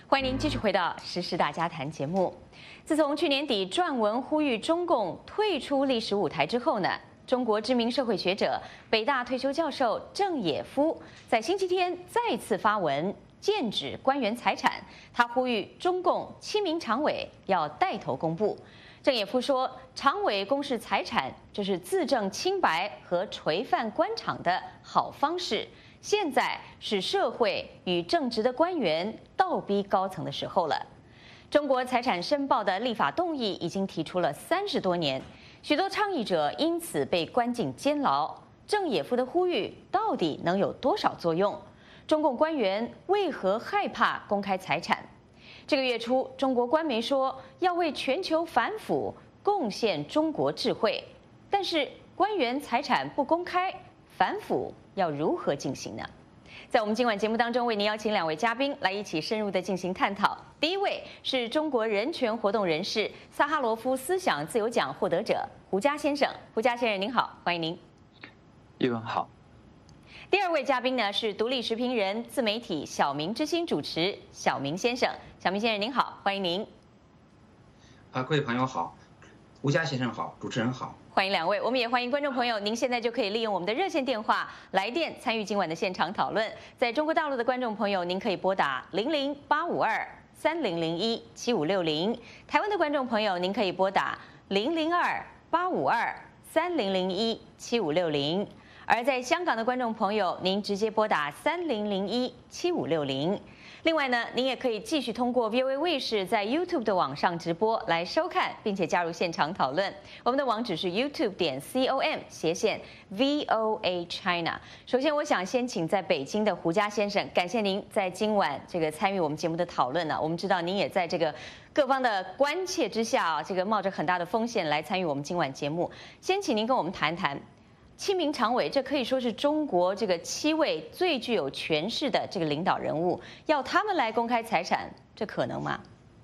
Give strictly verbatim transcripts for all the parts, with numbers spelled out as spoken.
欢迎您继续回到《时事大家谈》节目。自从去年底撰文呼吁中共退出历史舞台之后呢，中国知名社会学者、北大退休教授郑也夫在星期天再次发文剑指官员财产，他呼吁中共七名常委要带头公布。郑也夫说，常委公示财产，这是自证清白和垂范官场的好方式。现在是社会与正直的官员倒逼高层的时候了。中国财产申报的立法动议已经提出了三十多年，许多倡议者因此被关进监牢。郑也夫的呼吁到底能有多少作用？中共官员为何害怕公开财产？这个月初，中国官媒说要为全球反腐贡献中国智慧，但是官员财产不公开，反腐要如何进行呢？在我们今晚节目当中，为您邀请两位嘉宾来一起深入的进行探讨。第一位是中国人权活动人士、萨哈罗夫思想自由奖获得者胡佳先生。胡佳先生您好，欢迎您。 玉文好。 第二位嘉宾呢是独立时评人、自媒体小明之星主持小明先生。小明先生您好，欢迎您。 啊，各位朋友好，胡佳先生好，主持人好。 欢迎两位，我们也欢迎观众朋友，您现在就可以利用我们的热线电话来电参与今晚的现场讨论。在中国大陆的观众朋友，您可以拨打零零八五二三零零一七五六零；台湾的观众朋友，您可以拨打零零二八五二三零零一七五六零；而在香港的观众朋友，您直接拨打三零零一七五六零。另外呢，您也可以继续通过 V O A 卫视在 YouTube 的网上直播来收看，并且加入现场讨论。我们的网址是 YouTube 点 com 斜线 V O A China。首先，我想先请在北京的胡佳先生，感谢您在今晚这个参与我们节目的讨论呢。我们知道您也在这个各方的关切之下啊，这个冒着很大的风险来参与我们今晚节目。先请您跟我们谈谈。七名常委，这可以说是中国这个七位最具有权势的这个领导人物，要他们来公开财产，这可能吗？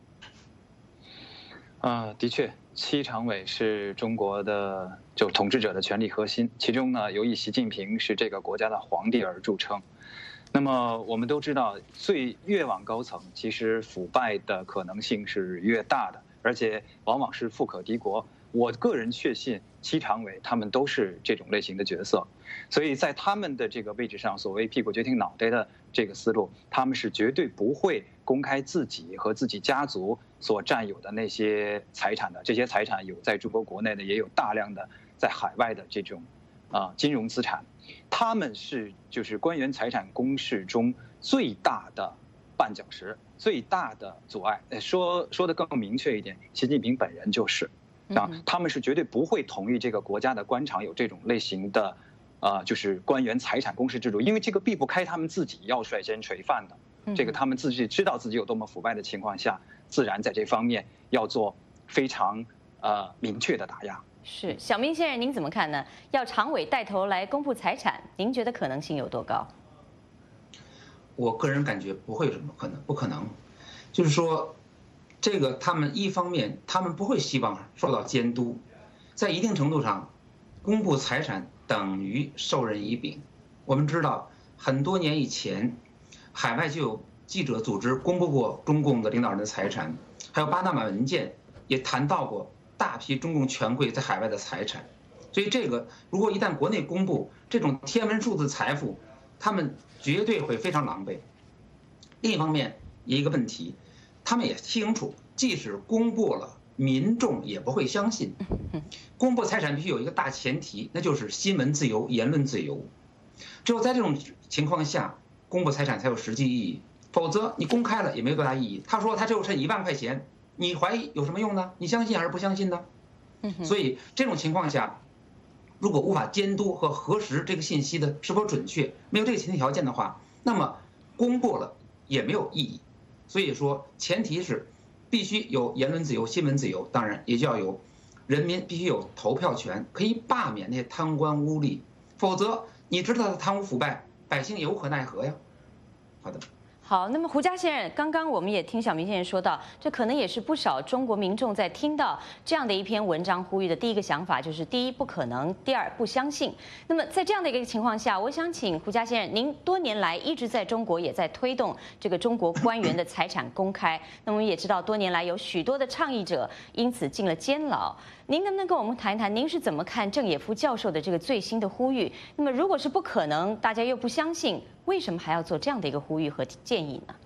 呃，的确，七常委是中国的就统治者的权力核心，其中呢，由以习近平是这个国家的皇帝而著称。那么我们都知道，最越往高层，其实腐败的可能性是越大的，而且往往是富可敌国。我个人确信，七常委他们都是这种类型的角色，所以在他们的这个位置上，所谓屁股决定脑袋的这个思路，他们是绝对不会公开自己和自己家族所占有的那些财产的。这些财产有在中国国内的，也有大量的在海外的这种啊金融资产。他们是就是官员财产公示中最大的绊脚石，最大的阻碍。说说的更明确一点，习近平本人就是。啊，他们是绝对不会同意这个国家的官场有这种类型的，呃，就是官员财产公示制度，因为这个避不开他们自己要率先垂范的，这个他们自己知道自己有多么腐败的情况下，自然在这方面要做非常呃明确的打压。 是，小明先生您怎么看呢？要常委带头来公布财产，您觉得可能性有多高？ 我个人感觉不会有什么可能，不可能，就是说。这个他们一方面，他们不会希望受到监督，在一定程度上，公布财产等于授人以柄。我们知道，很多年以前，海外就有记者组织公布过中共的领导人的财产，还有巴拿马文件也谈到过大批中共权贵在海外的财产。所以，这个如果一旦国内公布这种天文数字财富，他们绝对会非常狼狈。另一方面，一个问题。他们也清楚，即使公布了，民众也不会相信。公布财产必须有一个大前提，那就是新闻自由、言论自由。只有在这种情况下，公布财产才有实际意义。否则，你公开了也没有多大意义。他说他只有剩一万块钱，你怀疑有什么用呢？你相信还是不相信呢？所以这种情况下，如果无法监督和核实这个信息的是否准确，没有这个前提条件的话，那么公布了也没有意义。所以说，前提是必须有言论自由、新闻自由，当然也就要有人民必须有投票权，可以罢免那些贪官污吏，否则你知道他贪污腐败，百姓也无可奈何呀。好的。 好，那么胡佳先生，刚刚我们也听小明先生说到，这可能也是不少中国民众在听到这样的一篇文章呼吁的第一个想法，就是第一不可能，第二不相信。那么在这样的一个情况下，我想请胡佳先生，您多年来一直在中国也在推动这个中国官员的财产公开。那么我们也知道，多年来有许多的倡议者因此进了监牢。您能不能跟我们谈一谈，您是怎么看郑也夫教授的这个最新的呼吁？那么如果是不可能，大家又不相信，为什么还要做这样的一个呼吁和建议呢？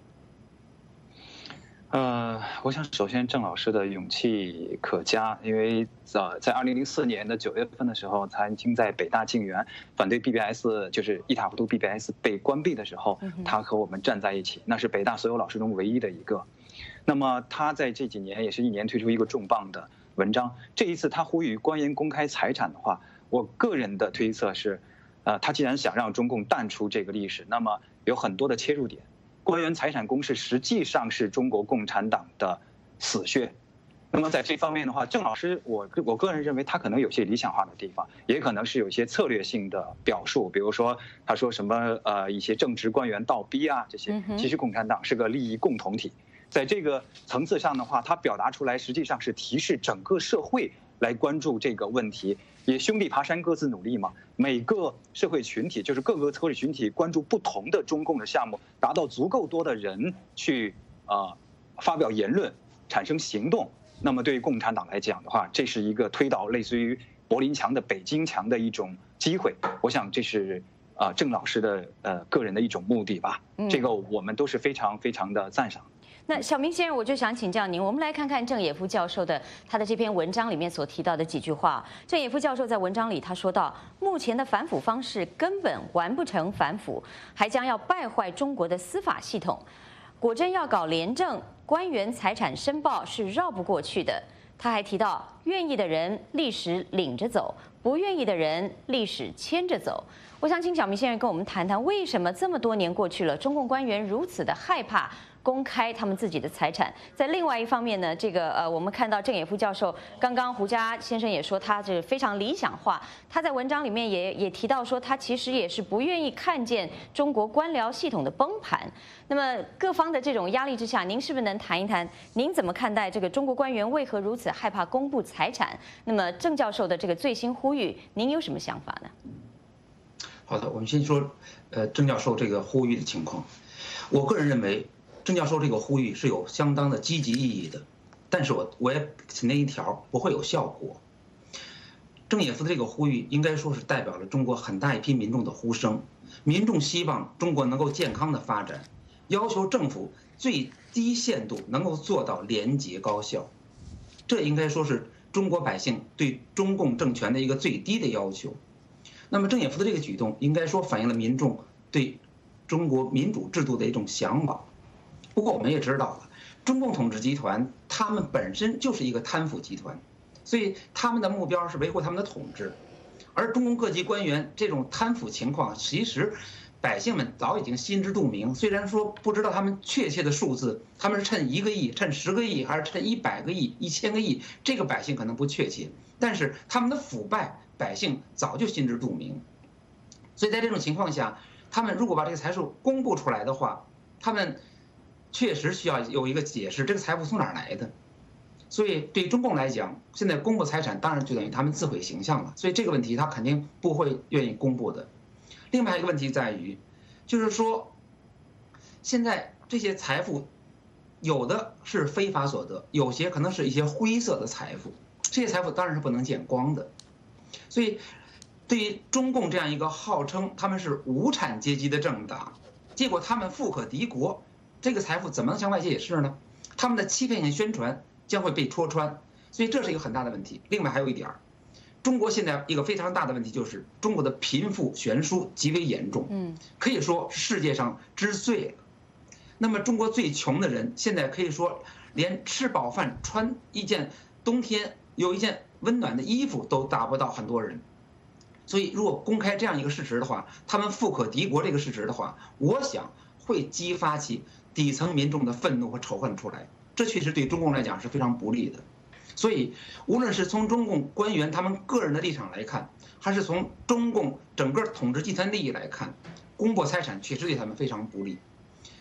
呃，我想首先郑老师的勇气可嘉，因为呃，在二零零四年的九月份的时候，曾经在北大静园反对 B B S， 就是一塌糊涂 B B S 被关闭的时候，他和我们站在一起，那是北大所有老师中唯一的一个。那么他在这几年也是一年推出一个重磅的文章，这一次他呼吁官员公开财产的话，我个人的推测是，呃，他既然想让中共淡出这个历史，那么有很多的切入点。官员财产公示实际上是中国共产党的死穴。那么在这方面的话，郑老师我我个人认为他可能有些理想化的地方，也可能是有一些策略性的表述，比如说他说什么呃一些正职官员倒逼啊这些，其实共产党是个利益共同体。在这个层次上的话，他表达出来实际上是提示整个社会来关注这个问题，也兄弟爬山各自努力嘛。每个社会群体，就是各个社会群体关注不同的中共的项目，达到足够多的人去呃发表言论、产生行动。那么对于共产党来讲的话，这是一个推倒类似于柏林墙的北京墙的一种机会。我想这是啊郑老师的呃个人的一种目的吧。这个我们都是非常非常的赞赏。 那小明先生，我就想请教您，我们来看看郑也夫教授的他的这篇文章里面所提到的几句话。郑也夫教授在文章里他说到，目前的反腐方式根本完不成反腐，还将要败坏中国的司法系统。果真要搞廉政，官员财产申报是绕不过去的。他还提到，愿意的人历史领着走，不愿意的人历史牵着走。我想请小明先生跟我们谈谈，为什么这么多年过去了，中共官员如此的害怕公开他们自己的财产？在另外一方面呢，这个呃，我们看到郑也夫教授，刚刚胡佳先生也说他是非常理想化，他在文章里面也也提到说，他其实也是不愿意看见中国官僚系统的崩盘。那么各方的这种压力之下，您是不是能谈一谈，您怎么看待这个中国官员为何如此害怕公布财产？那么郑教授的这个最新呼吁，您有什么想法呢？ 好的，我们先说，呃，郑教授这个呼吁的情况。我个人认为，郑教授这个呼吁是有相当的积极意义的，但是我我也肯定一条，不会有效果。郑也夫的这个呼吁应该说是代表了中国很大一批民众的呼声，民众希望中国能够健康的发展，要求政府最低限度能够做到廉洁高效，这应该说是中国百姓对中共政权的一个最低的要求。那么郑也夫的这个举动，应该说反映了民众对中国民主制度的一种向往。不过我们也知道了，中共统治集团他们本身就是一个贪腐集团，所以他们的目标是维护他们的统治。而中共各级官员这种贪腐情况，其实百姓们早已经心知肚明。虽然说不知道他们确切的数字，他们是趁一个亿、趁十个亿，还是趁一百个亿、一千个亿，这个百姓可能不确切，但是他们的腐败，百姓早就心知肚明。所以在这种情况下，他们如果把这个财富公布出来的话，他们确实需要有一个解释，这个财富从哪儿来的。所以对中共来讲，现在公布财产当然就等于他们自毁形象了，所以这个问题他肯定不会愿意公布的。另外一个问题在于，就是说，现在这些财富，有的是非法所得，有些可能是一些灰色的财富，这些财富当然是不能见光的。所以，对于中共这样一个号称他们是无产阶级的政党，结果他们富可敌国，这个财富怎么能向外界解释呢？他们的欺骗性宣传将会被戳穿，所以这是一个很大的问题。另外还有一点，中国现在一个非常大的问题就是中国的贫富悬殊极为严重，嗯，可以说世界上之最了。那么中国最穷的人现在可以说连吃饱饭、穿一件冬天有一件温暖的衣服都达不到很多人。所以如果公开这样一个事实的话，他们富可敌国这个事实的话，我想会激发起底层民众的愤怒和仇恨出来，这确实对中共来讲是非常不利的。所以无论是从中共官员他们个人的立场来看，还是从中共整个统治集团利益来看，公布财产确实对他们非常不利。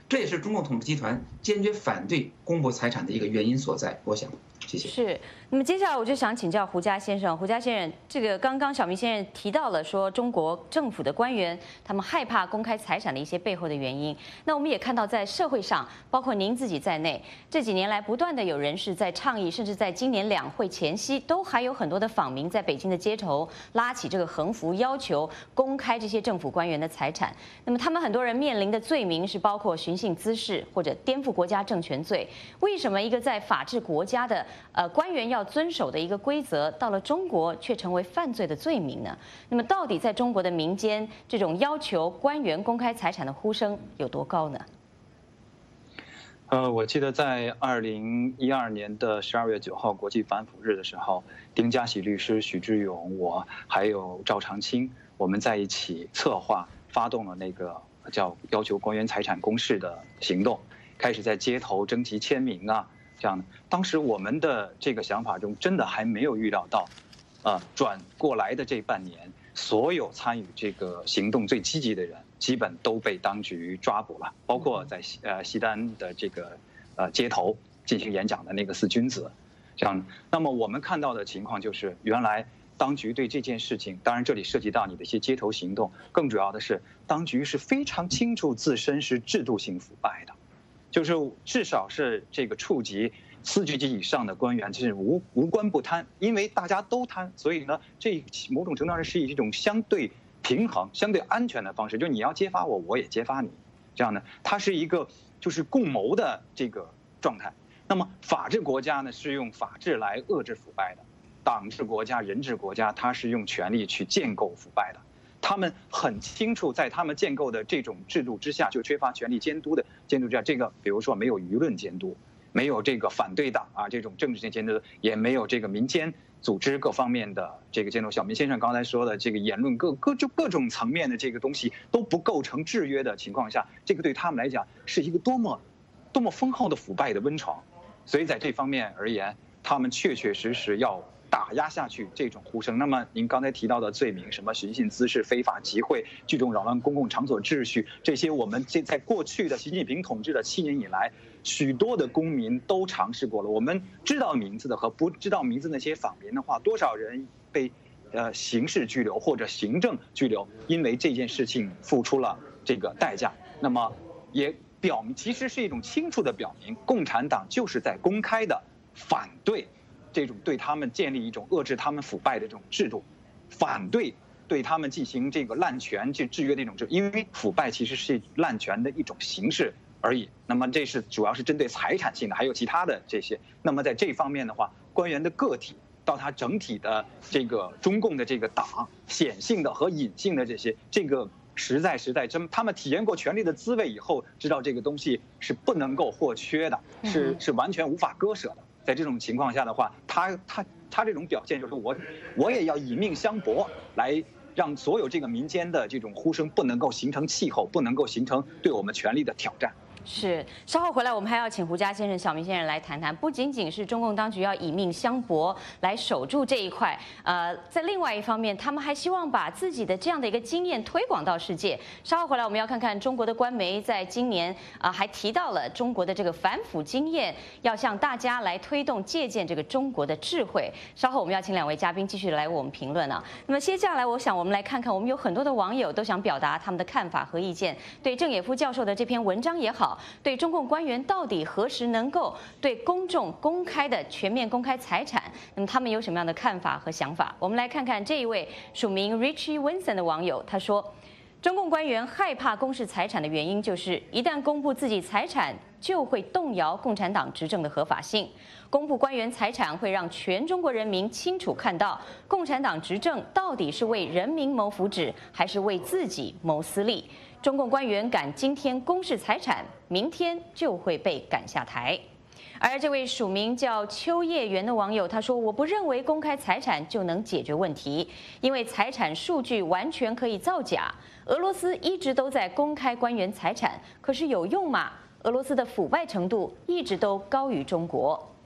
这也是中共统治集团坚决反对公布财产的一个原因所在。我想，谢谢。 是。那么接下来我就想请教胡佳先生，胡佳先生，这个刚刚小明先生提到了说中国政府的官员他们害怕公开财产的一些背后的原因。那我们也看到在社会上，包括您自己在内，这几年来不断的有人士在倡议，甚至在今年两会前夕，都还有很多的访民在北京的街头拉起这个横幅，要求公开这些政府官员的财产。那么他们很多人面临的罪名是包括寻衅滋事或者颠覆国家政权罪。为什么一个在法治国家的呃官员要要遵守的一个规则，到了中国却成为犯罪的罪名呢？那么，到底在中国的民间，这种要求官员公开财产的呼声有多高呢？ 呃，我记得在二零一二年的十二月九号国际反腐日的时候，丁家喜律师、许志勇，我还有赵长青，我们在一起策划发动了那个叫要求官员财产公示的行动，开始在街头征集签名啊。这样的，当时我们的这个想法中，真的还没有预料到，呃，转过来的这半年，所有参与这个行动最积极的人，基本都被当局抓捕了，包括在呃西单的这个呃街头进行演讲的那个四君子，这样。那么我们看到的情况就是，原来当局对这件事情，当然这里涉及到你的一些街头行动，更主要的是，当局是非常清楚自身是制度性腐败的。就是至少是这个处级司局级以上的官员，就是无无官不贪，因为大家都贪，所以呢，这某种程度上是以一种相对平衡、相对安全的方式，就你要揭发我，我也揭发你，这样呢，它是一个就是共谋的这个状态。那么法治国家呢，是用法治来遏制腐败的；党治国家、人治国家，它是用权力去建构腐败的。他们很清楚，在他们建构的这种制度之下，就缺乏权力监督的监督之下，这个比如说没有舆论监督，没有这个反对党啊这种政治性监督，也没有这个民间组织各方面的这个监督。小明先生刚才说的这个言论各各就各种层面的这个东西都不构成制约的情况下，这个对他们来讲是一个多么多么丰厚的腐败的温床。所以在这方面而言，他们确确实实要打压下去这种呼声。那么您刚才提到的罪名，什么寻衅滋事、非法集会、聚众扰乱公共场所秩序，这些我们这在过去的习近平统治的七年以来，许多的公民都尝试过了。我们知道名字的和不知道名字那些访民的话，多少人被呃刑事拘留或者行政拘留，因为这件事情付出了这个代价。那么也表明，其实是一种清楚的表明，共产党就是在公开的反对这种对他们建立一种遏制他们腐败的这种制度，反对对他们进行这个滥权去制约的一种制度，因为腐败其实是滥权的一种形式而已。那么这是主要是针对财产性的，还有其他的这些。那么在这方面的话，官员的个体到他整体的这个中共的这个党显性的和隐性的这些，这个实在实在真，他们体验过权力的滋味以后，知道这个东西是不能够或缺的，是是完全无法割舍的。在这种情况下的话，他他他这种表现就是我，我也要以命相搏，来让所有这个民间的这种呼声不能够形成气候，不能够形成对我们权力的挑战。 是，稍后回来我们还要请胡佳先生、小明先生来谈谈，不仅仅是中共当局要以命相搏来守住这一块，呃，在另外一方面，他们还希望把自己的这样的一个经验推广到世界。稍后回来我们要看看中国的官媒在今年啊、呃、还提到了中国的这个反腐经验，要向大家来推动借鉴这个中国的智慧。稍后我们要请两位嘉宾继续来为我们评论啊。那么接下来我想我们来看看，我们有很多的网友都想表达他们的看法和意见，对郑也夫教授的这篇文章也好，对中共官员到底何时能够对公众公开的全面公开财产，那么他们有什么样的看法和想法？我们来看看这一位署名 Richie Winson 的网友，他说，中共官员害怕公示财产的原因就是一旦公布自己财产，就会动摇共产党执政的合法性。公布官员财产会让全中国人民清楚看到共产党执政到底是为人民谋福祉，还是为自己谋私利。中共官员敢今天公示财产，明天就会被赶下台。而这位署名叫秋叶原的网友他说，我不认为公开财产就能解决问题，因为财产数据完全可以造假。俄罗斯一直都在公开官员财产，可是有用吗？俄罗斯的腐败程度一直都高于中国。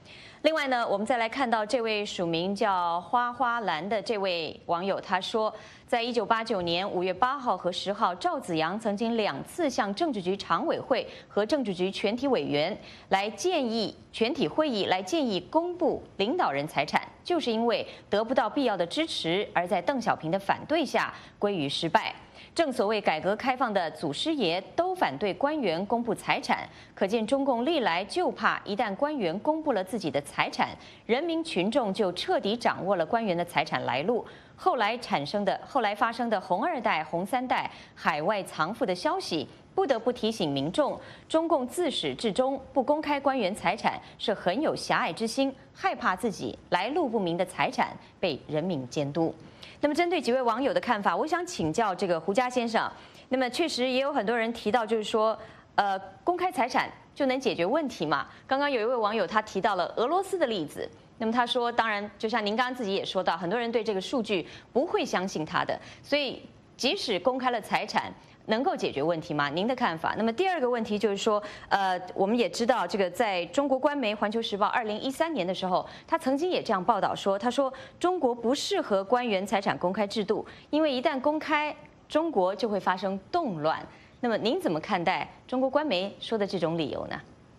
另外呢，我们再来看到这位署名叫花花蓝的这位网友，他说，在一九八九年五月八号和十号，赵紫阳曾经两次向政治局常委会和政治局全体委员来建议全体会议来建议公布领导人财产，就是因为得不到必要的支持，而在邓小平的反对下归于失败。正所谓改革开放的祖师爷都反对官员公布财产，可见中共历来就怕一旦官员公布了自己的财产，人民群众就彻底掌握了官员的财产来路。后来产生的、后来发生的红二代、红三代海外藏富的消息，不得不提醒民众，中共自始至终不公开官员财产，是很有狭隘之心，害怕自己来路不明的财产被人民监督。那么，针对几位网友的看法，我想请教这个胡佳先生。那么，确实也有很多人提到，就是说，呃，公开财产就能解决问题嘛？刚刚有一位网友他提到了俄罗斯的例子。那么他说，当然，就像您刚刚自己也说到，很多人对这个数据不会相信他的，所以即使公开了财产，能够解决问题吗？您的看法？那么第二个问题就是说，呃，我们也知道，这个在中国官媒《环球时报》二零一三年的时候，他曾经也这样报道说，他说中国不适合官员财产公开制度，因为一旦公开，中国就会发生动乱。那么您怎么看待中国官媒说的这种理由呢？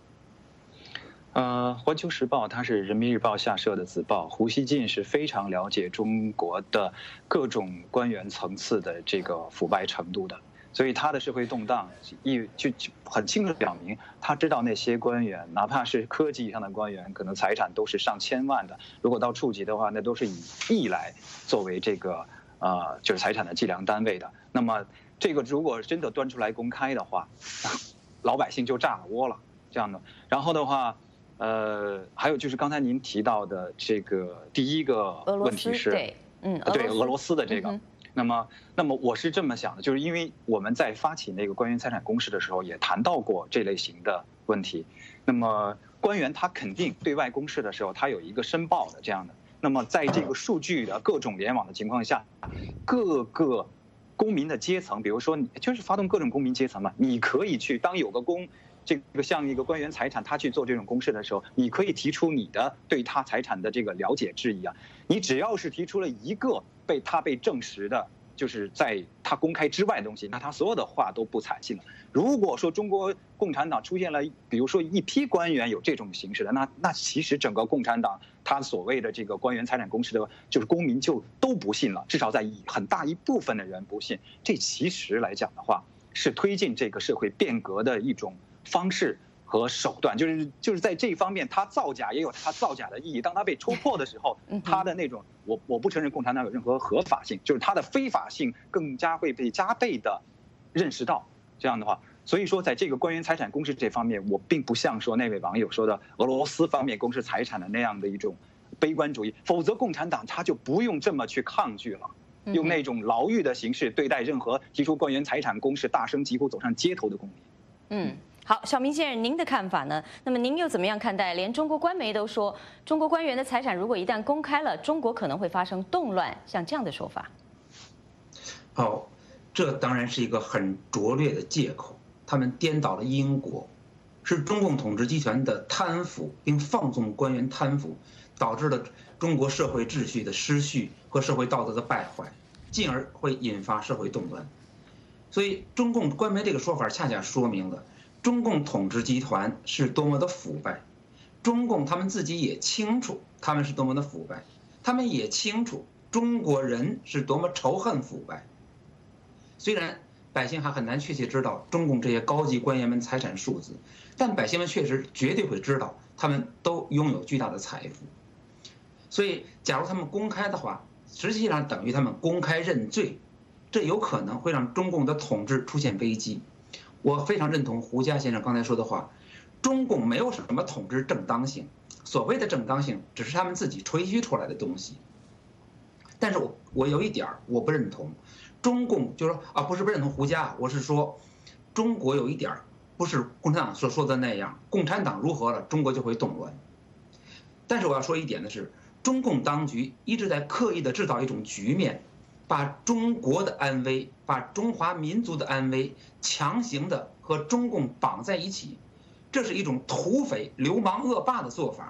呃，《环球时报》它是人民日报下设的子报，胡锡进是非常了解中国的各种官员层次的这个腐败程度的，所以他的社会动荡一就就很清楚地表明，他知道那些官员，哪怕是科级以上的官员，可能财产都是上千万的，如果到处级的话，那都是以亿来作为这个呃就是财产的计量单位的。那么这个如果真的端出来公开的话，老百姓就炸了窝了这样的。然后的话。呃，还有就是刚才您提到的这个第一个问题是， 对，嗯， 对俄罗斯的这个， 嗯、 那么，那么我是这么想的，就是因为我们在发起那个官员财产公示的时候，也谈到过这类型的问题。那么，官员他肯定对外公示的时候，他有一个申报的这样的。那么，在这个数据的各种联网的情况下，各个公民的阶层，比如说你就是发动各种公民阶层嘛，你可以去当有个公。这个像一个官员财产，他去做这种公示的时候，你可以提出你的对他财产的这个了解质疑啊。你只要是提出了一个被他被证实的，就是在他公开之外的东西，那他所有的话都不采信了。如果说中国共产党出现了，比如说一批官员有这种形式的，那那其实整个共产党他所谓的这个官员财产公示的，就是公民就都不信了，至少在很大一部分的人不信。这其实来讲的话，是推进这个社会变革的一种方式和手段，就是就是在这一方面，他造假也有他造假的意义。当他被戳破的时候，他的那种我我不承认共产党有任何合法性，就是他的非法性更加会被加倍的认识到。这样的话，所以说在这个官员财产公示这方面，我并不像说那位网友说的俄罗斯方面公示财产的那样的一种悲观主义，否则共产党他就不用这么去抗拒了。用那种牢狱的形式对待任何提出官员财产公示、大声疾呼走上街头的公民。 嗯。好，小明先生，您的看法呢？那么您又怎么样看待？连中国官媒都说，中国官员的财产如果一旦公开了，中国可能会发生动乱，像这样的说法。 哦，这当然是一个很拙劣的借口，他们颠倒了因果，是中共统治集团的贪腐并放纵官员贪腐，导致了中国社会秩序的失序和社会道德的败坏，进而会引发社会动乱。所以，中共官媒这个说法恰恰说明了。中共统治集团是多么的腐败，中共他们自己也清楚他们是多么的腐败，他们也清楚中国人是多么仇恨腐败。虽然百姓还很难确切知道中共这些高级官员们财产数字，但百姓们确实绝对会知道他们都拥有巨大的财富。所以，假如他们公开的话，实际上等于他们公开认罪，这有可能会让中共的统治出现危机。我非常认同胡佳先生刚才说的话，中共没有什么统治正当性，所谓的正当性只是他们自己吹嘘出来的东西。但是我我有一点我不认同，中共就是说啊，不是不认同胡佳，我是说，中国有一点不是共产党所说的那样，共产党如何了，中国就会动乱。但是我要说一点的是，中共当局一直在刻意的制造一种局面。把中国的安危，把中华民族的安危强行的和中共绑在一起，这是一种土匪、流氓、恶霸的做法。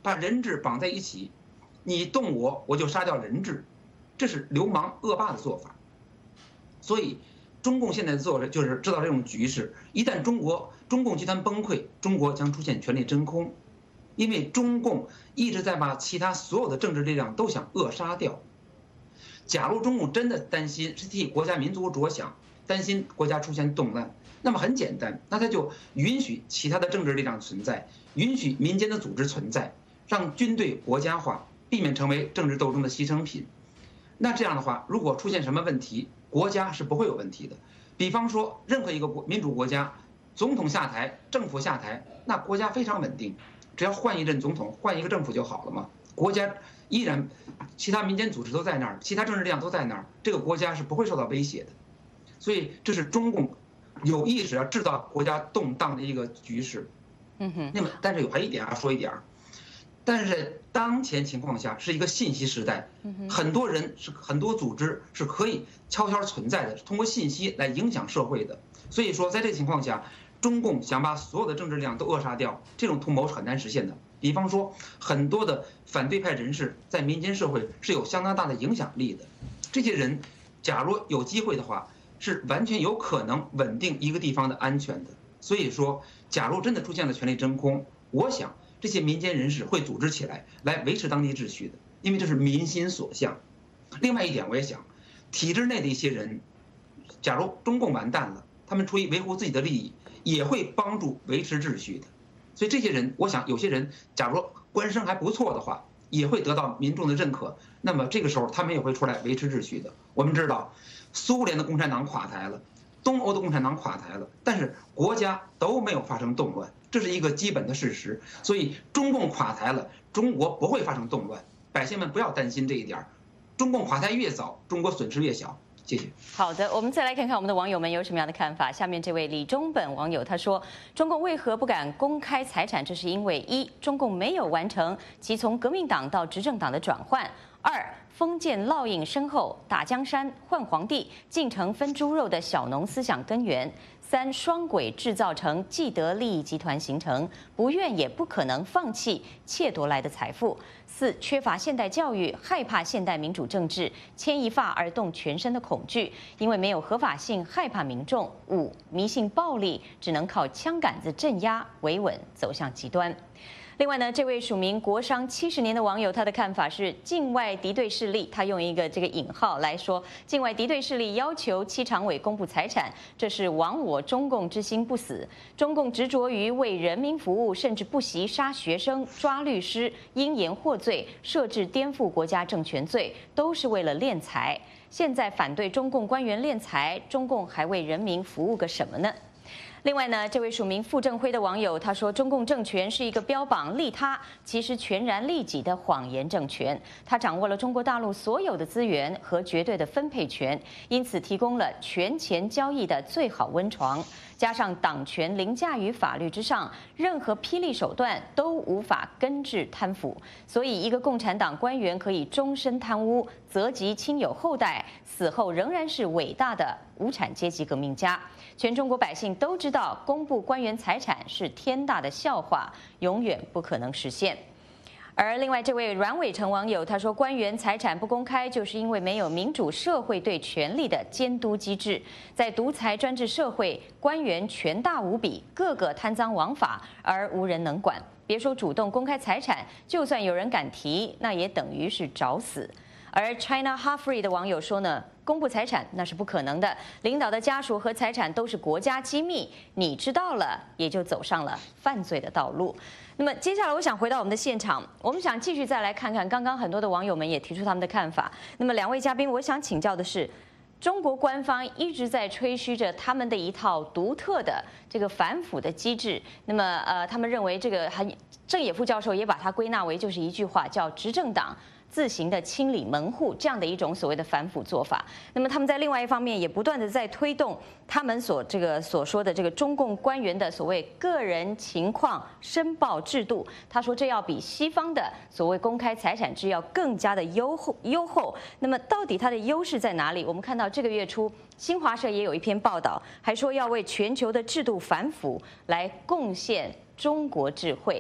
把人质绑在一起，你动我，我就杀掉人质，这是流氓恶霸的做法。所以，中共现在做的就是知道这种局势，一旦中国中共集团崩溃，中国将出现权力真空，因为中共一直在把其他所有的政治力量都想扼杀掉。假如中共真的担心是替国家民族着想，担心国家出现动乱，那么很简单，那他就允许其他的政治力量存在，允许民间的组织存在，让军队国家化，避免成为政治斗争的牺牲品。那这样的话，如果出现什么问题，国家是不会有问题的。比方说，任何一个国民主国家，总统下台，政府下台，那国家非常稳定，只要换一任总统，换一个政府就好了嘛。国家依然，其他民间组织都在那儿，其他政治力量都在那儿，这个国家是不会受到威胁的。所以，这是中共有意识要制造国家动荡的一个局势。 嗯哼。 那么，但是有还一点要说一点，但是当前情况下是一个信息时代，很多人是很多组织是可以悄悄存在的，通过信息来影响社会的。所以说，在这个情况下，中共想把所有的政治力量都扼杀掉，这种图谋是很难实现的。比方说，很多的反对派人士在民间社会是有相当大的影响力的，这些人假如有机会的话，是完全有可能稳定一个地方的安全的。所以说，假如真的出现了权力真空，我想这些民间人士会组织起来来维持当地秩序的，因为这是民心所向。另外一点，我也想，体制内的一些人，假如中共完蛋了，他们出于维护自己的利益，也会帮助维持秩序的。所以这些人，我想有些人，假如官声还不错的话，也会得到民众的认可。那么这个时候，他们也会出来维持秩序的。我们知道，苏联的共产党垮台了，东欧的共产党垮台了，但是国家都没有发生动乱，这是一个基本的事实。所以中共垮台了，中国不会发生动乱，百姓们不要担心这一点。中共垮台越早，中国损失越小。谢谢。 好的，我们再来看看我们的网友们有什么样的看法。下面这位李中本网友他说，中共为何不敢公开财产？这是因为一，中共没有完成其从革命党到执政党的转换；二，封建烙印深厚，打江山换皇帝，进城分猪肉的小农思想根源；三，双轨制造成既得利益集团形成，不愿也不可能放弃窃夺来的财富；四，缺乏现代教育，害怕现代民主政治，牵一发而动全身的恐惧，因为没有合法性，害怕民众；五，迷信暴力，只能靠枪杆子镇压，维稳走向极端。另外呢，这位署名国商七十年的网友，他的看法是，境外敌对势力，他用一个这个引号来说，境外敌对势力要求七常委公布财产，这是亡我中共之心不死。中共执着于为人民服务，甚至不惜杀学生、抓律师、因言获罪、设置颠覆国家政权罪，都是为了敛财。现在反对中共官员敛财，中共还为人民服务个什么呢？另外呢，这位署名傅正辉的网友他说，中共政权是一个标榜利他，其实全然利己的谎言政权。他掌握了中国大陆所有的资源和绝对的分配权，因此提供了权钱交易的最好温床。加上党权凌驾于法律之上，任何霹雳手段都无法根治贪腐。所以，一个共产党官员可以终身贪污，泽及亲友后代，死后仍然是伟大的无产阶级革命家。全中国百姓都知道，公布官员财产是天大的笑话，永远不可能实现。而另外这位阮伟成网友他说，官员财产不公开，就是因为没有民主社会对权力的监督机制。在独裁专制社会，官员权大无比，个个贪赃枉法，而无人能管。别说主动公开财产，就算有人敢提，那也等于是找死。而 China Halfree 的网友说呢，公布财产那是不可能的，领导的家属和财产都是国家机密，你知道了也就走上了犯罪的道路。那么接下来我想回到我们的现场，我们想继续再来看看刚刚很多的网友们也提出他们的看法。那么两位嘉宾，我想请教的是，中国官方一直在吹嘘着他们的一套独特的这个反腐的机制。那么呃，他们认为这个还郑也夫教授也把它归纳为就是一句话，叫执政党自行的清理门户这样的一种所谓的反腐做法。那么他们在另外一方面也不断的在推动他们所这个所说的这个中共官员的所谓个人情况申报制度。他说这要比西方的所谓公开财产制要更加的优厚优厚。那么到底它的优势在哪里？我们看到这个月初新华社也有一篇报道，还说要为全球的制度反腐来贡献中国智慧。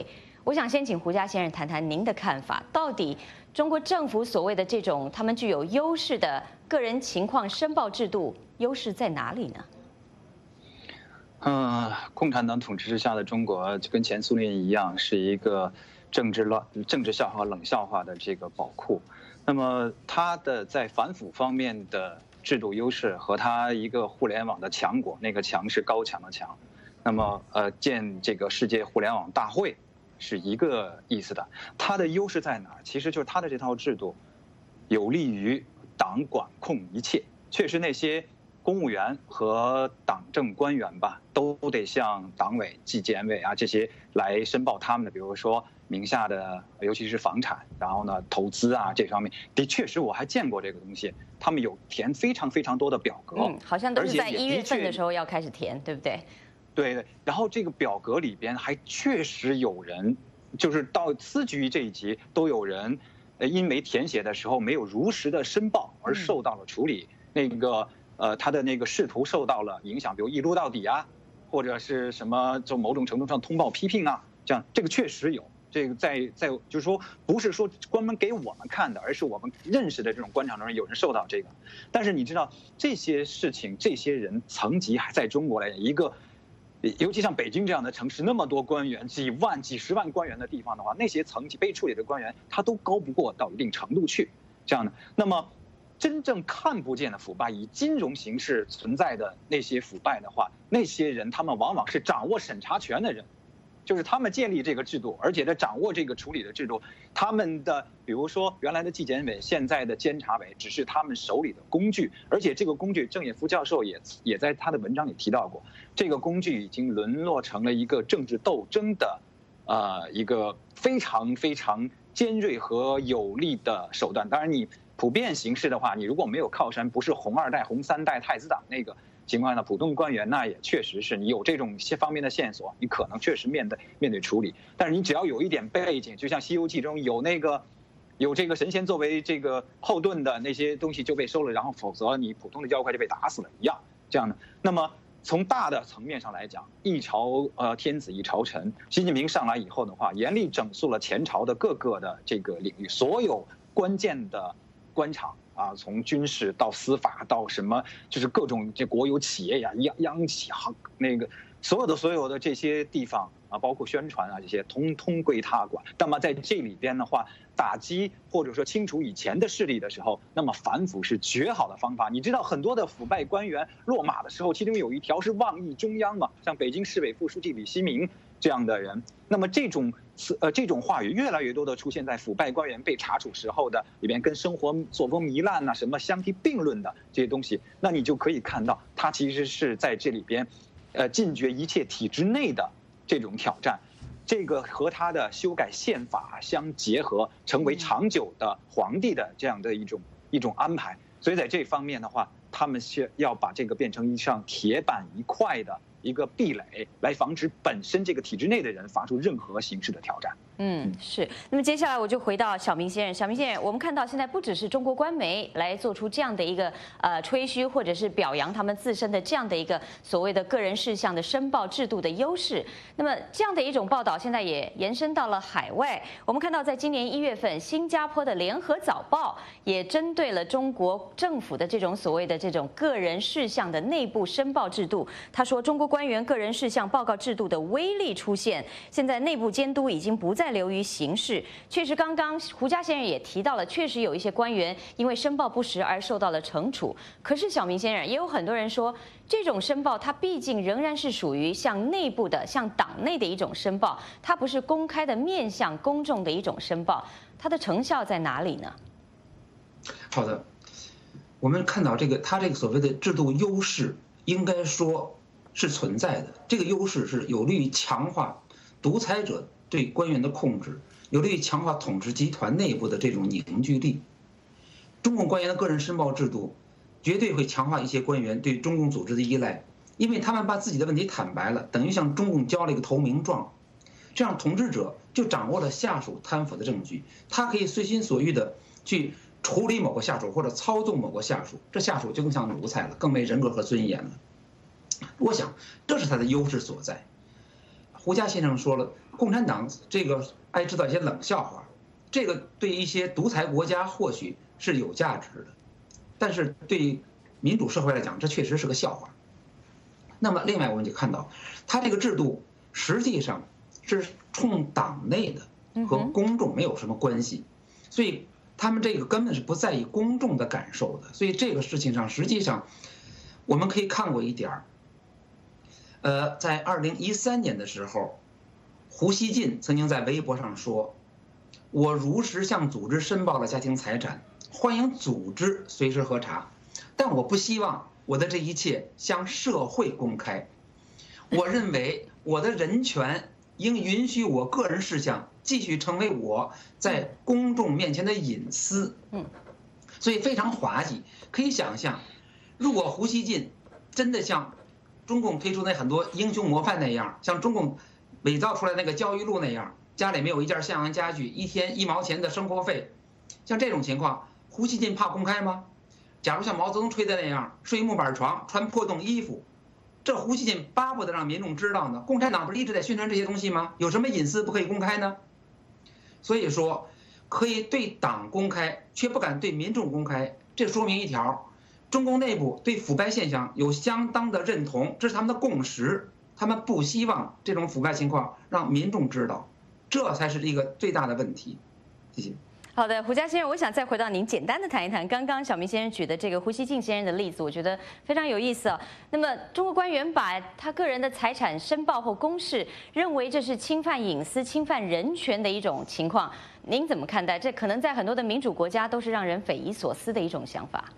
我想先请胡佳先生谈谈您的看法，到底中国政府所谓的这种他们具有优势的个人情况申报制度，优势在哪里呢？ 嗯，共产党统治之下的中国，就跟前苏联一样，是一个政治乱、政治笑话、冷笑话的这个宝库。那么它的在反腐方面的制度优势和它一个互联网的强国，那个强是高墙的强。那么呃，建这个世界互联网大会是一个意思的。它的优势在哪儿？其实就是它的这套制度有利于党管控一切。确实，那些公务员和党政官员吧，都得向党委、纪检委啊这些来申报他们的，比如说名下的，尤其是房产，然后呢投资啊这方面。的确实，我还见过这个东西，他们有填非常非常多的表格， 嗯，好像都是在一月份的时候要开始填，对不对？ 对对，然后这个表格里边还确实有人，就是到司局这一级都有人，呃，因为填写的时候没有如实的申报而受到了处理，那个呃他的那个仕途受到了影响，比如一撸到底啊，或者是什么就某种程度上通报批评啊，这样这个确实有。这个在在就是说，不是说官方给我们看的，而是我们认识的这种官场中人有人受到这个。但是你知道这些事情，这些人层级还在中国来讲，一个尤其像北京这样的城市，那么多官员，几万、几十万官员的地方的话，那些层级被处理的官员，他都高不过到一定程度去，这样的。那么，真正看不见的腐败，以金融形式存在的那些腐败的话，那些人他们往往是掌握审查权的人。就是他们建立这个制度，而且在掌握这个处理的制度，他们的比如说原来的纪检委，现在的监察委，只是他们手里的工具，而且这个工具，郑也夫教授也也在他的文章里提到过，这个工具已经沦落成了一个政治斗争的，呃，一个非常非常尖锐和有力的手段。当然，你普遍形式的话，你如果没有靠山，不是红二代、红三代太子党那个情况呢，普通官员那也确实是你有这种些方面的线索，你可能确实面对面对处理。但是你只要有一点背景，就像《西游记》中有那个有这个神仙作为这个后盾的那些东西就被收了，然后否则你普通的妖怪就被打死了一样这样的。那么从大的层面上来讲，一朝呃天子一朝臣，习近平上来以后的话，严厉整肃了前朝的各个的这个领域，所有关键的官场。啊，从军事到司法到什么，就是各种这国有企业呀、央央企行那个所有的所有的这些地方啊，包括宣传啊这些，通通归他管。那么在这里边的话，打击或者说清除以前的势力的时候，那么反腐是绝好的方法。你知道很多的腐败官员落马的时候，其中有一条是妄议中央嘛，像北京市委副书记李希明这样的人。那么这种呃这种话语越来越多的出现在腐败官员被查处时候的里边，跟生活作风糜烂呐什么相提并论的这些东西，那你就可以看到，他其实是在这里边，呃禁绝一切体制内的这种挑战，这个和他的修改宪法相结合，成为长久的皇帝的这样的一种一种安排。所以在这方面的话，他们是要把这个变成一上铁板一块的一个壁垒，来防止本身这个体制内的人发出任何形式的挑战。 嗯，是。那么接下来我就回到小明先生。小明先生，我们看到现在不只是中国官媒来做出这样的一个呃吹嘘或者是表扬他们自身的这样的一个所谓的个人事项的申报制度的优势。那么这样的一种报道现在也延伸到了海外。我们看到在今年一月份，新加坡的《联合早报》也针对了中国政府的这种所谓的这种个人事项的内部申报制度，他说中国官员个人事项报告制度的威力出现，现在内部监督已经不再流于形式。确实，刚刚胡佳先生也提到了，确实有一些官员因为申报不实而受到了惩处。可是小明先生也有很多人说，这种申报它毕竟仍然是属于向内部的、向党内的一种申报，它不是公开的面向公众的一种申报，它的成效在哪里呢？ 好的，我们看到这个，它这个所谓的制度优势，应该说是存在的。这个优势是有利于强化独裁者对官员的控制，有利于强化统治集团内部的这种凝聚力。中共官员的个人申报制度绝对会强化一些官员对中共组织的依赖，因为他们把自己的问题坦白了，等于向中共交了一个投名状，这样统治者就掌握了下属贪腐的证据，他可以随心所欲的去处理某个下属或者操纵某个下属，这下属就更像奴才了，更没人格和尊严了。我想这是他的优势所在。 胡佳先生说了，共产党这个爱制造一些冷笑话，这个对一些独裁国家或许是有价值的，但是对民主社会来讲，这确实是个笑话。那么另外我们就看到，他这个制度实际上是冲党内的，和公众没有什么关系，所以他们这个根本是不在意公众的感受的。所以这个事情上，实际上我们可以看过一点儿。呃，在二零一三年的时候，胡锡进曾经在微博上说：“我如实向组织申报了家庭财产，欢迎组织随时核查，但我不希望我的这一切向社会公开。我认为我的人权应允许我个人事项继续成为我在公众面前的隐私。”嗯，所以非常滑稽。可以想象，如果胡锡进真的像中共推出那很多英雄模范那样，像中共伪造出来那个焦裕禄那样，家里没有一件像样家具，一天一毛钱的生活费，像这种情况，胡锡进怕公开吗？假如像毛泽东吹的那样，睡木板床，穿破洞衣服，这胡锡进巴不得让民众知道呢。共产党不是一直在宣传这些东西吗？有什么隐私不可以公开呢？所以说，可以对党公开，却不敢对民众公开，这说明一条。中共内部对腐败现象有相当的认同，这是他们的共识。他们不希望这种腐败情况让民众知道，这才是一个最大的问题。谢谢。 好的，胡佳先生，我想再回到您简单的谈一谈刚刚小明先生举的这个胡锡进先生的例子，我觉得非常有意思啊。那么中国官员把他个人的财产申报后公示，认为这是侵犯隐私、侵犯人权的一种情况，您怎么看待？这可能在很多的民主国家都是让人匪夷所思的一种想法。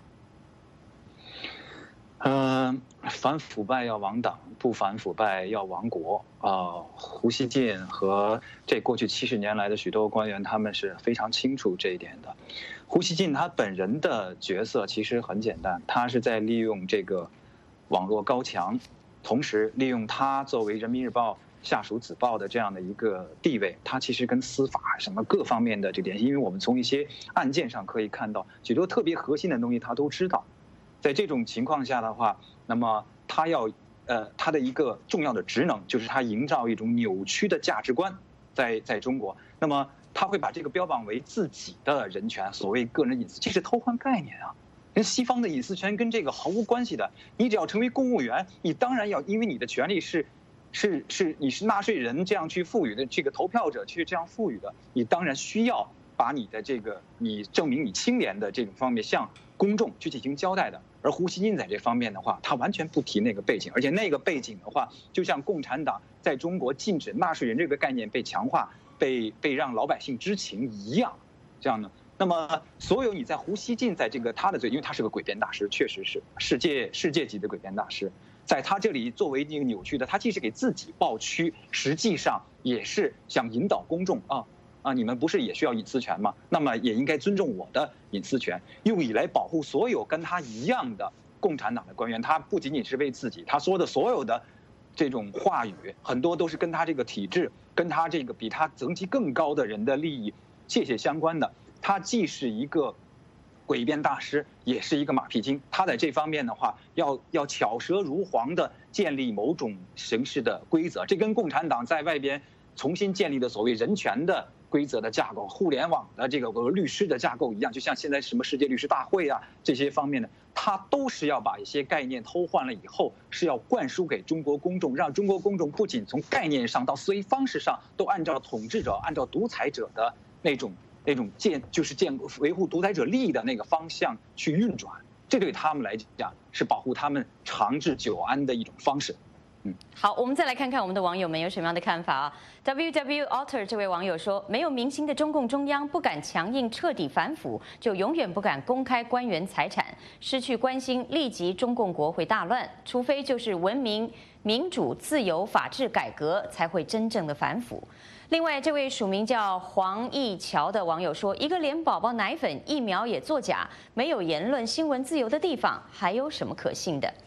呃，反腐败要亡党，不反腐败要亡国啊、呃！胡锡进和这过去七十年来的许多官员，他们是非常清楚这一点的。胡锡进他本人的角色其实很简单，他是在利用这个网络高墙，同时利用他作为人民日报下属子报的这样的一个地位，他其实跟司法什么各方面的这联系，因为我们从一些案件上可以看到许多特别核心的东西，他都知道。在这种情况下的话，那么他要，呃，他的一个重要的职能就是他营造一种扭曲的价值观，在在中国，那么他会把这个标榜为自己的人权，所谓个人隐私，这是偷换概念啊！跟西方的隐私权跟这个毫无关系的。你只要成为公务员，你当然要，因为你的权利是，是是你是纳税人这样去赋予的，这个投票者去这样赋予的，你当然需要把你的这个你证明你清廉的这种方面向公众去进行交代的。而胡锡进在这方面的话，他完全不提那个背景，而且那个背景的话，就像共产党在中国禁止纳税人这个概念被强化、被被让老百姓知情一样，这样呢。那么，所有你在胡锡进在这个他的嘴，因为他是个诡辩大师，确实是世界世界级的诡辩大师，在他这里作为一个扭曲的，他既是给自己抱屈，实际上也是想引导公众啊。啊，你们不是也需要隐私权吗？那么也应该尊重我的隐私权，用以来保护所有跟他一样的共产党的官员。他不仅仅是为自己，他说的所有的这种话语，很多都是跟他这个体制、跟他这个比他层级更高的人的利益切切相关的。他既是一个诡辩大师，也是一个马屁精。他在这方面的话，要要巧舌如簧的建立某种形式的规则，这跟共产党在外边重新建立的所谓人权的规则的架构、互联网的这个律师的架构一样，就像现在什么世界律师大会啊这些方面的，它都是要把一些概念偷换了以后，是要灌输给中国公众，让中国公众不仅从概念上到思维方式上都按照统治者、按照独裁者的那种那种建就是建维护独裁者利益的那个方向去运转，这对他们来讲是保护他们长治久安的一种方式。 好，我们再来看看我们的网友们有什么样的看法啊 ？W W Alter 这位网友说，没有明星的中共中央不敢强硬彻底反腐，就永远不敢公开官员财产，失去关心，立即中共国会大乱。除非就是文明、民主、自由、法治改革，才会真正的反腐。另外，这位署名叫黄义桥的网友说，一个连宝宝奶粉、疫苗也作假，没有言论新闻自由的地方，还有什么可信的？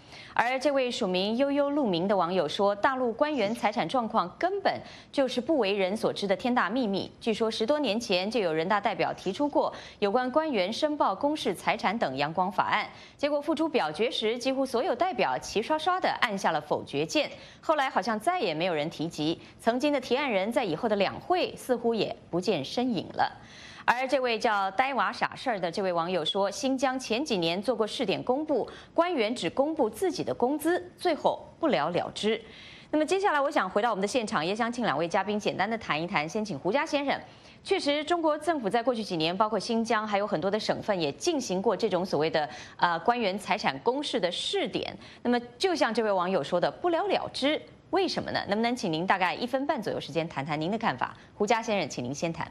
而这位署名悠悠鹿鸣的网友说，大陆官员财产状况根本就是不为人所知的天大秘密。据说十多年前就有人大代表提出过有关官员申报公示财产等阳光法案，结果付诸表决时，几乎所有代表齐刷刷地按下了否决键。后来好像再也没有人提及，曾经的提案人在以后的两会似乎也不见身影了。而这位叫呆娃傻事儿的这位网友说，新疆前几年做过试点公布，官员只公布自己的工资，最后不了了之。那么接下来我想回到我们的现场，也想请两位嘉宾简单的谈一谈。先请胡佳先生。确实，中国政府在过去几年，包括新疆，还有很多的省份也进行过这种所谓的呃官员财产公示的试点。那么就像这位网友说的，不了了之，为什么呢？能不能请您大概一分半左右时间谈谈您的看法？胡佳先生，请您先谈。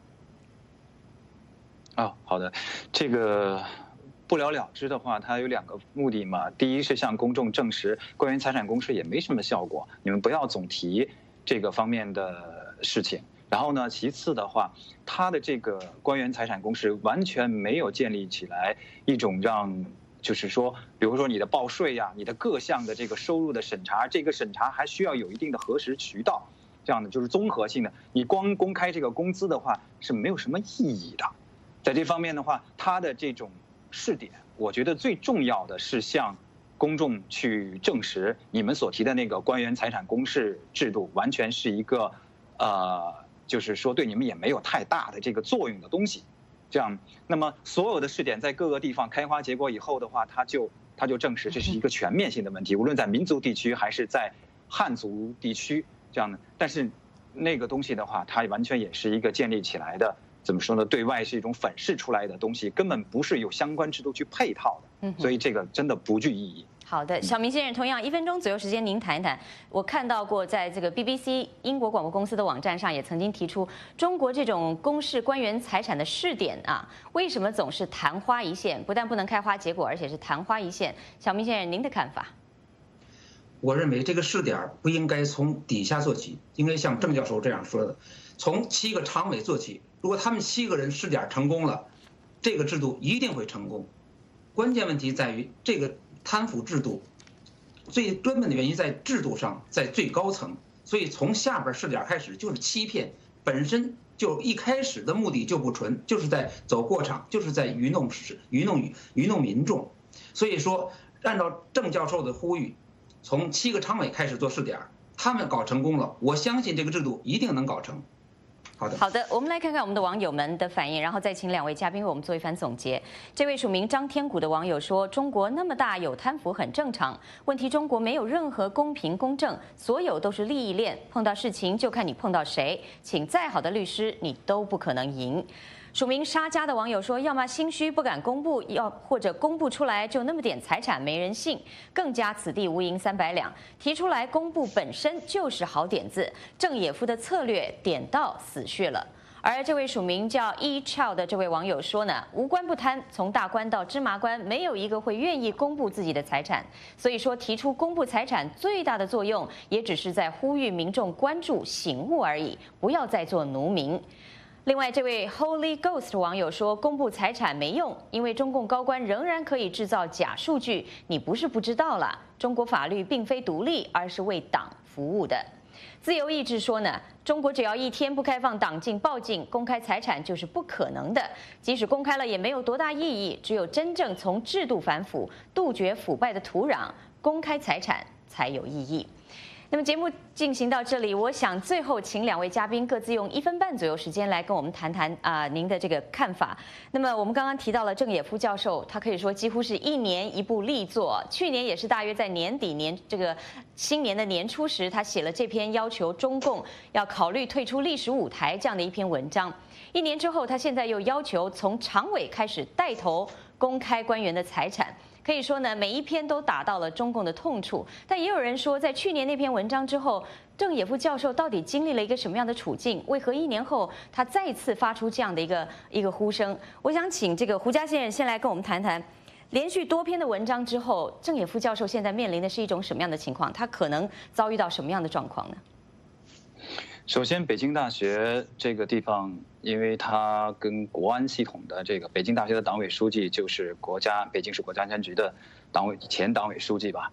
哦，好的，这个不了了之的话，它有两个目的嘛。第一是向公众证实官员财产公示也没什么效果，你们不要总提这个方面的事情。然后呢，其次的话，它的这个官员财产公示完全没有建立起来一种让，就是说，比如说你的报税呀、你的各项的这个收入的审查，这个审查还需要有一定的核实渠道，这样的就是综合性的。你光公开这个工资的话是没有什么意义的。在这方面的话，它的这种试点，我觉得最重要的是向公众去证实你们所提的那个官员财产公示制度完全是一个，呃，就是说对你们也没有太大的这个作用的东西。这样，那么所有的试点在各个地方开花结果以后的话，它就它就证实这是一个全面性的问题，无论在民族地区还是在汉族地区这样的。但是那个东西的话，它完全也是一个建立起来的。怎么说呢？对外是一种粉饰出来的东西，根本不是有相关制度去配套的，所以这个真的不具意义。 好的，小明先生，同样一分钟左右时间，您谈一谈。我看到过，在这个 B B C 英国广播公司的网站上也曾经提出，中国这种公示官员财产的试点啊，为什么总是昙花一现？不但不能开花结果，而且是昙花一现。小明先生，您的看法？ 我认为这个试点不应该从底下做起，应该像郑教授这样说的，从七个常委做起。如果他们七个人试点成功了，这个制度一定会成功。关键问题在于这个贪腐制度，最根本的原因在制度上，在最高层。所以从下边试点开始就是欺骗，本身就一开始的目的就不纯，就是在走过场，就是在愚弄愚弄愚弄民众。所以说，按照郑教授的呼吁，从七个常委开始做试点，他们搞成功了，我相信这个制度一定能搞成。好的， 好的，我们来看看我们的网友们的反应，然后再请两位嘉宾为我们做一番总结。这位署名张天谷的网友说：“中国那么大，有贪腐很正常。问题中国没有任何公平公正，所有都是利益链，碰到事情就看你碰到谁，请再好的律师你都不可能赢。”署名沙家的网友说：“要么心虚不敢公布，要或者公布出来就那么点财产没人信，更加此地无银三百两。提出来公布本身就是好点子，郑也夫的策略点到死穴了。”而这位署名叫 E Child 的这位网友说呢：“无官不贪，从大官到芝麻官，没有一个会愿意公布自己的财产。所以说，提出公布财产最大的作用，也只是在呼吁民众关注醒悟而已，不要再做奴民。”另外，这位 Holy Ghost 网友说，公布财产没用，因为中共高官仍然可以制造假数据。你不是不知道啦，中国法律并非独立，而是为党服务的。自由意志说呢，中国只要一天不开放党禁报禁，公开财产就是不可能的。即使公开了，也没有多大意义。只有真正从制度反腐、杜绝腐败的土壤，公开财产才有意义。那么节目进行到这里，我想最后请两位嘉宾各自用一分半左右时间来跟我们谈谈啊、呃、您的这个看法。那么我们刚刚提到了郑也夫教授，他可以说几乎是一年一部力作，去年也是大约在年底年这个新年的年初时，他写了这篇要求中共要考虑退出历史舞台这样的一篇文章。一年之后，他现在又要求从常委开始带头公开官员的财产。可以说呢，每一篇都打到了中共的痛处。但也有人说，在去年那篇文章之后，郑也夫教授到底经历了一个什么样的处境？为何一年后他再次发出这样的一个一个呼声？我想请这个胡佳先生先来跟我们谈谈，连续多篇的文章之后，郑也夫教授现在面临的是一种什么样的情况？他可能遭遇到什么样的状况呢？ 首先，北京大学这个地方，因为它跟国安系统的这个北京大学的党委书记就是国家北京市国家安全局的党委前党委书记吧，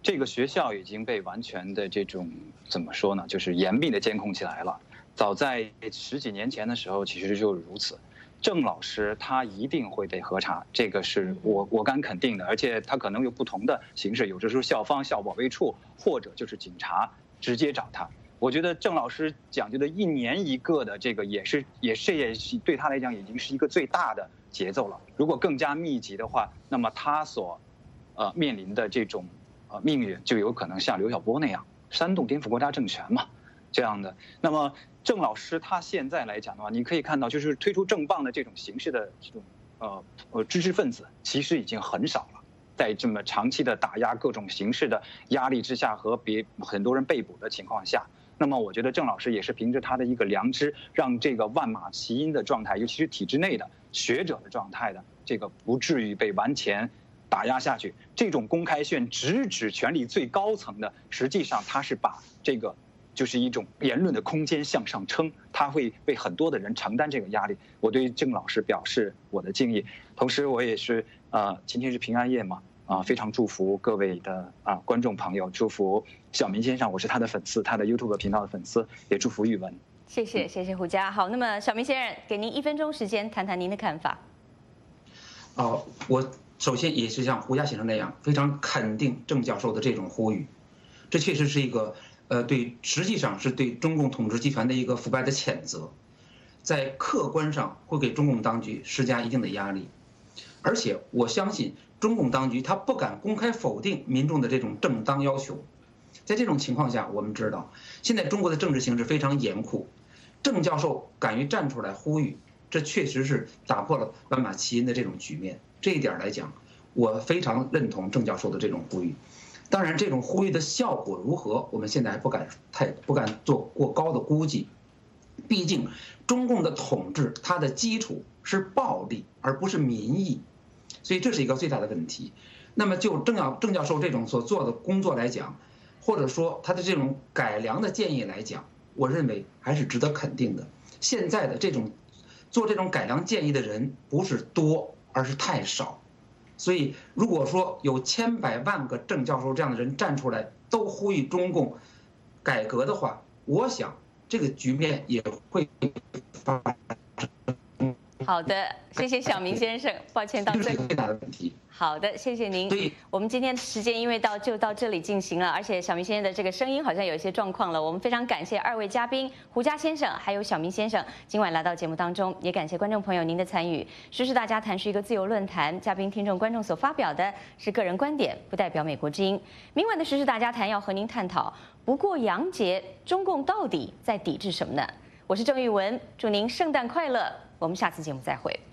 这个学校已经被完全的这种怎么说呢，就是严密的监控起来了。早在十几年前的时候，其实就是如此。郑老师他一定会被核查，这个是我我敢肯定的，而且他可能有不同的形式，有的时候校方、校保卫处或者就是警察直接找他。我觉得郑老师讲究的一年一个的这个也是也是也是对他来讲已经是一个最大的节奏了。如果更加密集的话，那么他所呃面临的这种呃命运就有可能像刘晓波那样煽动颠覆国家政权嘛这样的。那么郑老师他现在来讲的话，你可以看到就是推出正棒的这种形式的这种呃呃知识分子其实已经很少了。在这么长期的打压各种形式的压力之下和别很多人被捕的情况下，那么我觉得郑老师也是凭着他的一个良知，让这个万马齐喑的状态，尤其是体制内的学者的状态的这个不至于被完全打压下去。这种公开训直指权力最高层的，实际上他是把这个就是一种言论的空间向上撑，他会为很多的人承担这个压力。我对郑老师表示我的敬意，同时我也是呃，今天是平安夜嘛。啊，非常祝福各位的啊观众朋友，祝福小明先生，我是他的粉丝，他的 YouTube 频道的粉丝，也祝福玉文。 谢谢，谢谢胡佳。好，那么小明先生，给您一分钟时间，谈谈您的看法。 哦，我首先也是像胡佳先生那样，非常肯定郑教授的这种呼吁，这确实是一个呃对，实际上是对中共统治集团的一个腐败的谴责，在客观上会给中共当局施加一定的压力，而且我相信。中共当局他不敢公开否定民众的这种正当要求，在这种情况下，我们知道现在中国的政治形势非常严酷，郑教授敢于站出来呼吁，这确实是打破了万马齐喑的这种局面。这一点来讲，我非常认同郑教授的这种呼吁。当然，这种呼吁的效果如何，我们现在还不敢太不敢做过高的估计。毕竟，中共的统治它的基础是暴力，而不是民意。所以这是一个最大的问题。那么就郑教郑教授这种所做的工作来讲，或者说他的这种改良的建议来讲，我认为还是值得肯定的。现在的这种做这种改良建议的人不是多，而是太少。所以如果说有千百万个郑教授这样的人站出来，都呼吁中共改革的话，我想这个局面也会发生。 好的，谢谢小明先生，抱歉到最后。 最大的问题。 好的，谢谢您。我们今天的时间因为到就到这里进行了，而且小明先生的这个声音好像有一些状况了。我们非常感谢二位嘉宾胡佳先生还有小明先生今晚来到节目当中，也感谢观众朋友您的参与。时事大家谈是一个自由论坛，嘉宾、听众、观众所发表的是个人观点，不代表美国之音。明晚的时事大家谈要和您探讨，不过洋节，中共到底在抵制什么呢？我是郑玉文，祝您圣诞快乐。我们下次节目再会。